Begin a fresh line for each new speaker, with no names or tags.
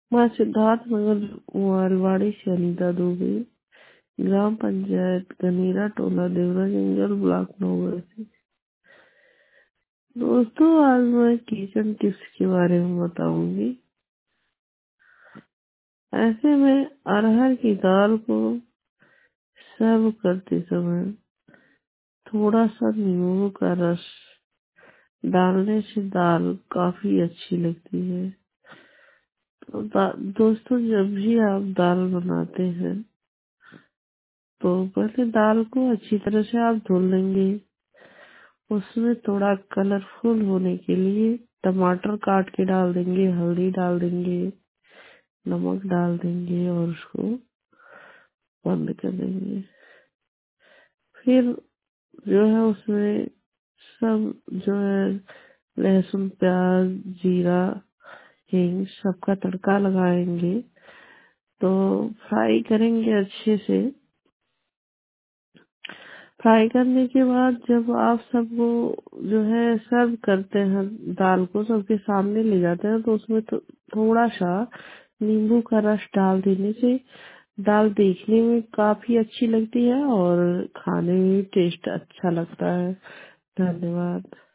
मैं सिद्धार्थ नगर मालवाड़ी से अनीता दुबे, ग्राम पंचायत गनीरा टोला देवरा जंगल ब्लॉक 9 से। दोस्तों, आज मैं किचन टिप्स के बारे में बताऊंगी। ऐसे में अरहर की दाल को सर्व करते समय थोड़ा सा नींबू का रस डालने से दाल काफी अच्छी लगती है। तो दोस्तों, जब भी आप दाल बनाते हैं तो पहले दाल को अच्छी तरह से आप धुल लेंगे। उसमें थोड़ा कलरफुल होने के लिए टमाटर काट के डाल देंगे, हल्दी डाल देंगे, नमक डाल देंगे और उसको बंद कर देंगे। फिर जो है उसमें सब जो है लहसुन, प्याज, जीरा, हींग सबका तड़का लगाएंगे। तो फ्राई करेंगे अच्छे से। फ्राई करने के बाद जब आप सबको जो है सर्व करते हैं, दाल को सबके सामने ले जाते हैं, तो उसमें थोड़ा सा नींबू का रस डाल देने से दाल देखने में काफी अच्छी लगती है और खाने में भी टेस्ट अच्छा लगता है। धन्यवाद।